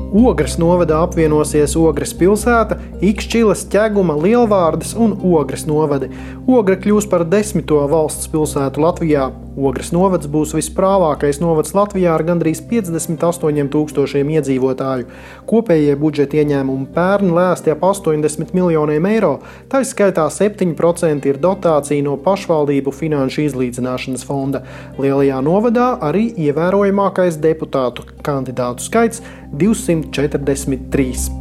Ogres novadā apvienosies Ogres pilsēta, Ikšķiles, Ķeguma, Lielvārdes un Ogres novadi. Ogre kļūs par 10. valsts pilsētu Latvijā. Ogres novads būs visprāvākais novads Latvijā ar gandrīz 58,000 iedzīvotāju. Kopējie budžeta ieņēmumi pērn lēsti ap 80 miljoniem eiro, tā skaitā 7% ir dotācija no pašvaldību finanšu izlīdzināšanas fonda. Lielajā novadā arī ievērojamākais deputātu kandidātu skaits – 243.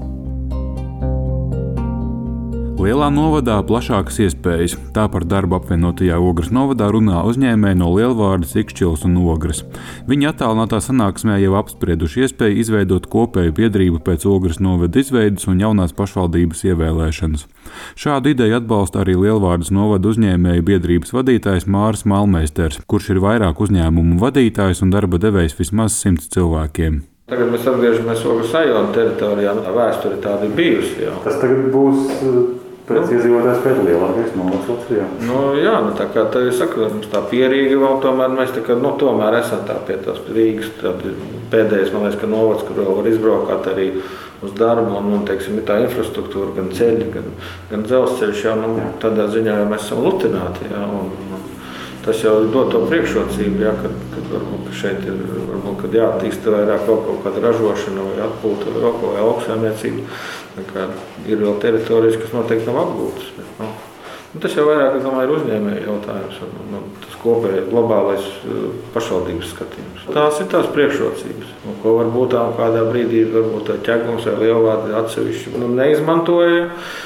Lielā novadā plašākas iespējas. Tā par darbu apvienotajā Ogres novadā runā uzņēmēji no Lielvārdes, Ikšķiles un Ogres. Viņi attālinātā sanāksmē jau apsprieduši iespēju izveidot kopēju biedrību pēc Ogres novada izveides un jaunās pašvaldības ievēlēšanas. Šādu ideju atbalsta arī Lielvārdes novada uzņēmēju biedrības vadītājs Māris Malmeisters, kurš ir vairāk uzņēmumu vadītājs un darba devējs vismaz 100 cilvēkiem. Tagad mēs atgriežamies Ogres rajona teritorijā. Vēsture tāda ir bijusi. Jā. Tas tagad būs pēc iedzīvotājs pēc lielākais novads Latvijā. Jā, tā kā tā ir saka, mums tā pierīga vēl tomēr mēs tā kā, tomēr esam tā pie tās Rīgas pēdējais, man liekas, ka novads, kur vēl var izbraukāt arī uz darbu un teiksim, ir tā infrastruktūra, gan ceļi, gan dzelzceļš, tādā ziņā mēs esam lutināti, tas jau dod to priekšrocību, kad varbūt šeit ir, kad jāattīsta vairāk kaut kāda ražošana vai atpūta vai lauksaimniecība. Ir vēl teritorijas, kas noteikti nav apgūtas. Tas jau vairāk, es domāju, ir uzņēmēju jautājums un tas kopējais globālais pašvaldības skatījums. Tās ir tās priekšrocības, ko varbūt kādā brīdī varbūt Ķegums vai Lielvārde atsevišķi neizmantoja.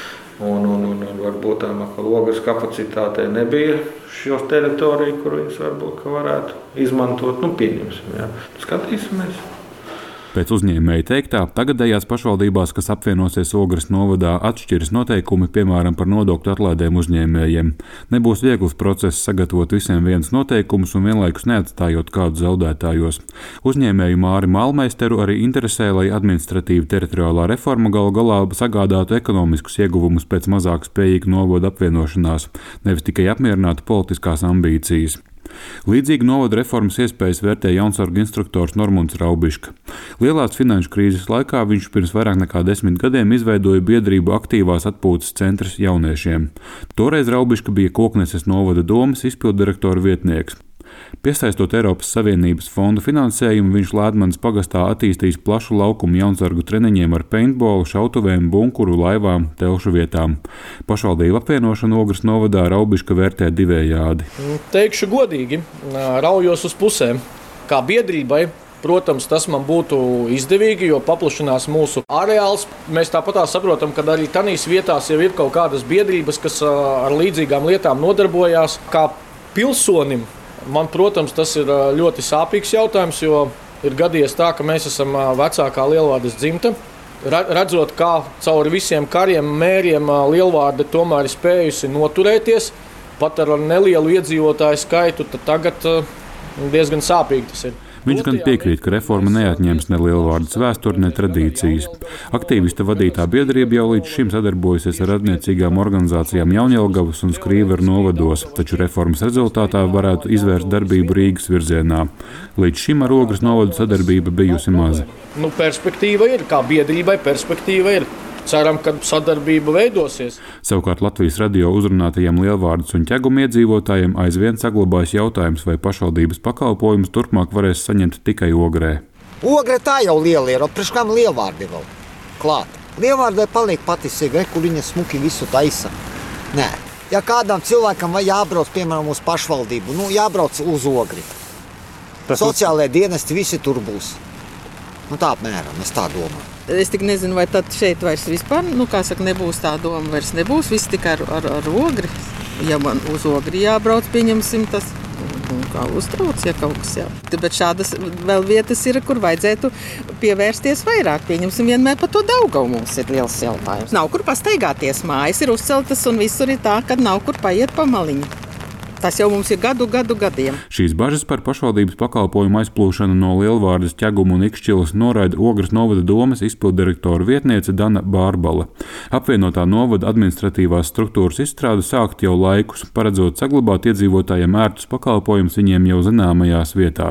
Un varbūt tā Ogres kapacitātei nebija šos teritoriju, kur viņas varbūt varētu izmantot. Pieņemsim, skatīsimies. Pēc uzņēmēja teiktā, tagadējās pašvaldībās, kas apvienosies Ogres novadā, atšķiras noteikumi, piemēram, par nodokļu atlaidēm uzņēmējiem. Nebūs viegls process sagatavot visiem vienus noteikumus un vienlaikus neatstājot kādu zaudētājos. Uzņēmēju Māri Malmeisteru arī interesē, lai administratīva teritoriālā reforma galu galā sagādātu ekonomiskus ieguvumus pēc mazāk spējīgu novadu apvienošanās, nevis tikai apmierinātu politiskās ambīcijas. Līdzīgi novada reformas iespējas vērtē jaunsargu instruktors Normunds Raubiška. Lielās finanšu krīzes laikā viņš pirms vairāk nekā 10 gadiem izveidoja biedrību Aktīvās atpūtas centrs jauniešiem. Toreiz Raubiška bija Kokneses novada domes izpilddirektora vietnieks. Piesaistot Eiropas Savienības fondu finansējumu, viņš Lēdmanas pagastā attīstījis plašu laukumu jaunsargu treniņiem ar peintbolu, šautuvēm, bunkuru, laivām, telšu vietām. Pašvaldību apvienošanu Ogres novadā Raubiška vērtē divējādi. Teikšu godīgi, raujos uz pusēm. Kā biedrībai, protams, tas man būtu izdevīgi, jo paplašinās mūsu areāls. Mēs tāpat saprotam, ka arī tanīs vietās jau ir kaut kādas biedrības, kas ar līdzīgām lietām nodarbojās. Kā pilsonim, man, protams, tas ir ļoti sāpīgs jautājums, jo ir gadījies tā, ka mēs esam vecākā Lielvārdes dzimta. Redzot, kā cauri visiem kariem, mēriem Lielvārde tomēr ir spējusi noturēties, pat ar nelielu iedzīvotāju skaitu, tad tagad diezgan sāpīgi tas ir. Viņš gan piekrīt, ka reforma neatņems ne Lielvārdes vēsturi, ne tradīcijas. Aktīvista vadītā biedrība jau līdz šim sadarbojasies ar attiecīgām organizācijām Jaunjelgavas un Skrīveru novados, taču reformas rezultātā varētu izvērst darbību Rīgas virzienā. Līdz šim ar Ogres novadu sadarbība bijusi maza. Perspektīva ir, kā biedrībai perspektīva ir. Ceram, ka sadarbība veidosies. Savukārt Latvijas radio uzrunātajiem Lielvārdes un Ķeguma iedzīvotājiem aizvien saglabājas jautājums, vai pašvaldības pakalpojumus turpmāk varēs saņemt tikai Ogrē. Ogre tā jau liela ir, priekš kam Lielvārdi vēl klāt. Lielvārdai paliek patīsīgi, kur viņa smuki visu taisa. Nē, ja kādam cilvēkam vai jābrauc, piemēram, uz pašvaldību, jābrauc uz Ogri. Sociālajie dienesti visi tur būs. Tā apmēram, es tā domāju. Es tik nezinu, vai tad šeit vairs vispār, nebūs tā doma, vairs nebūs, viss tikai ar Ogri. Ja man uz Ogri jābrauc, pieņemsim tas, kā uztrauc, ja kaut kas jā. Bet šādas vēl vietas ir, kur vajadzētu pievērsties vairāk. Pieņemsim vienmēr par to Daugavu mums ir liels jautājums. Nav kur pastaigāties, mājas ir uzceltas un visur ir tā, ka nav kur paiet pa maliņu. Tas jau mums ir gadiem. Šīs bažas par pašvaldības pakalpojumu aizplūšanu no Lielvārdes, Ķeguma un Ikšķiles noraida Ogres novada domes izpilddirektora vietniece Dana Bārbale. Apvienotā novada administratīvās struktūras izstrāde sākt jau laikus, paredzot saglabāt iedzīvotājiem ērtus pakalpojumus viņiem jau zināmajās vietās.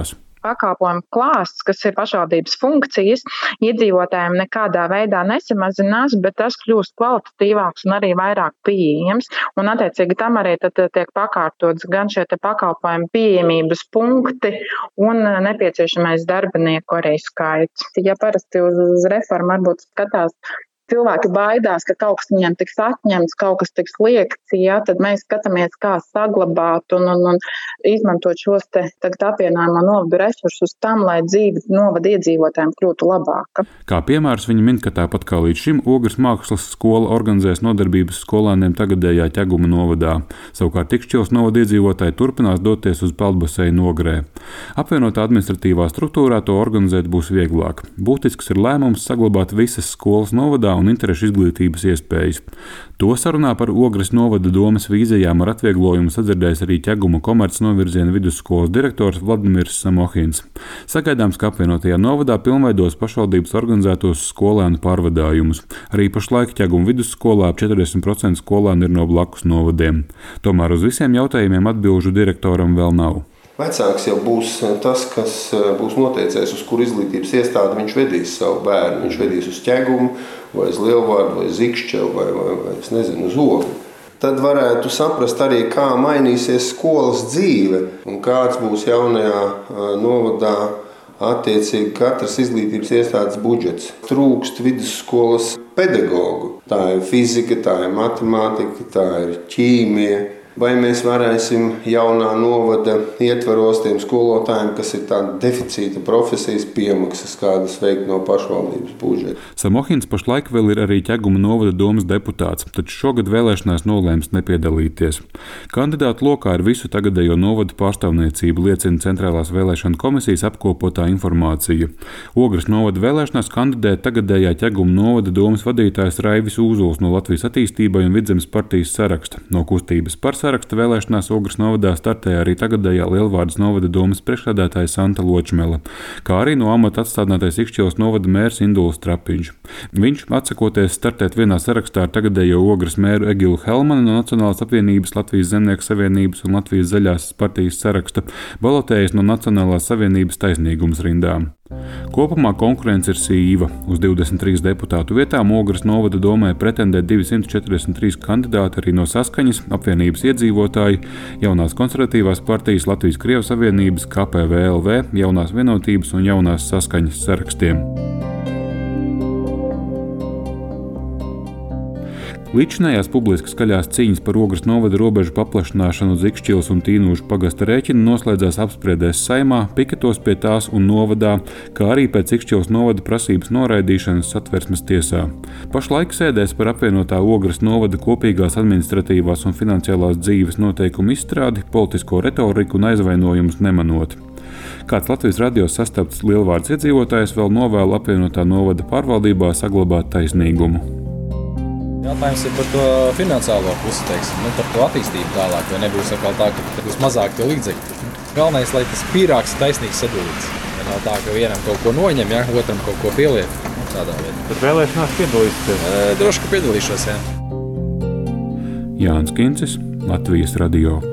pakalpojumu klāsts, kas ir pašvaldības funkcijas, iedzīvotājiem nekādā veidā nesamazinās, bet tas kļūst kvalitatīvāks un arī vairāk pieejams. Un attiecīgi tam arī tad tiek pakārtots gan šie te pakalpojumu pieejamības punkti un nepieciešamais darbinieku arī skaits. Ja parasti uz reformu varbūt skatās, cilvēki baidās, ka kaut kas viņiem tiks atņemts, kaut kas tiks liekts, tad mēs skatāmies, kā saglabāt un izmantot šos te tagad apvienojamo novadu resursus tam, lai dzīve novada iedzīvotājiem kļūtu labāka. Kā piemērs viņi min, ka tāpat kā līdz šim Ogres mākslas skola organizēs nodarbības skolēniem tagadējā Ķeguma novadā. Savukārt Ikšķilas novada iedzīvotāji turpinās doties uz peldbaseinu Ogrē. Apvienotā administratīvā struktūrā to organizēt būs vieglāk. Būtisks ir lēmums saglabāt visas skolas novadā un interešu izglītības iespējas. To sarunā par Ogres novada domas vīzijām ar atvieglojumu sadzirdējis arī Ķeguma komerc novirziena vidusskolas direktors Vladimirs Samohins. Sagaidāms, ka apvienotajā novadā pilnveidos pašvaldības organizētos skolēnu pārvadājumus. Arī pašlaik Ķeguma vidusskolā ap 40% skolēnu ir no blakus novadiem. Tomēr uz visiem jautājumiem atbilžu direktoram vēl nav. Vecāks jau būs tas, kas būs noteicējis, uz kuru izglītības iestādi viņš vedīs savu bērnu. Viņš vedīs uz Ķegumu, vai uz Lielvārdu, vai uz Ikšķeli, vai es nezinu, uz Ogri. Tad varētu saprast arī, kā mainīsies skolas dzīve un kāds būs jaunajā novadā attiecīgi katras izglītības iestādes budžets. Trūkst vidusskolas pedagogu. Tā ir fizika, tā ir matemātika, tā ir ķīmija. Vai mēs varēsim jaunā novada ietvaros tiem skolotājiem, kas ir tāda deficīta profesijas piemaksas, kādas veikt no pašvaldības budžeta. Samohins pašlaik vēl ir arī Ķeguma novada domas deputāts, taču šogad vēlēšanās nolēms nepiedalīties. Kandidātu lokā ar visu tagadējo novada pārstāvniecību liecina Centrālās vēlēšana komisijas apkopotā informācija. Ogres novada vēlēšanās kandidē tagadējā Ķeguma novada domas vadītājs Raivis Ūzuls no Latvijas attīstībai un Vidzemes partijas saraksta. No kustības par saraksta vēlēšanās Ogres novadā startēja arī tagadējā Lielvārdas novada domas priekšsēdētāja Santa Ločmele, kā arī no amata atstādinātais Ikšķilas novada mērs Induls Trapiņš. Viņš, atsakoties startēt vienā sarakstā ar tagadējo Ogres mēru Egilu Helmanu no Nacionālās apvienības, Latvijas zemnieku savienības un Latvijas zaļās partijas saraksta, balotējas no Nacionālās savienības taisnīgums rindām. Kopumā konkurence ir sīva. Uz 23 deputātu vietām Ogres novada domē pretendē 243 kandidāti arī no Saskaņas, apvienības iedzīvotāji, Jaunās konservatīvās partijas, Latvijas Krievijas savienības, KPVLV, Jaunās vienotības un Jaunās Saskaņas sarakstiem. Līdzinājās publiski skaļās cīņas par Ogres novada robežu paplašināšanu uz Ikšķilas un Tīnūžu pagasta rēķinu noslēdzās apspriedēs Saeimā, piketos pie tās un novadā, kā arī pēc Ikšķilas novada prasības noraidīšanas Satversmes tiesā. Pašlaik sēdēs par apvienotā Ogres novada kopīgās administratīvās un finansiālās dzīves noteikumu izstrādi, politisko retoriku un aizvainojumus nemanot. Kāds Latvijas radio sastapts Lielvārdas iedzīvotājs vēl novēl apvienotā novada pārvaldībā saglabāt taisnīgumu. Jautājums ir par to finansiālo pusi, par to attīstību tālāk, vai nebūs atkal tā, ka būs mazāk tie līdzekļi. Galvenais, lai tas pīrāgs taisnīgs sadalīts. Ja nav tā, ka vienam kaut ko noņem, otram kaut ko pieliek. Tādā veidā. Tad vēlēšanās piedalīsies? Droši, ka piedalīšos, jā. Jānis Kincis, Latvijas radio.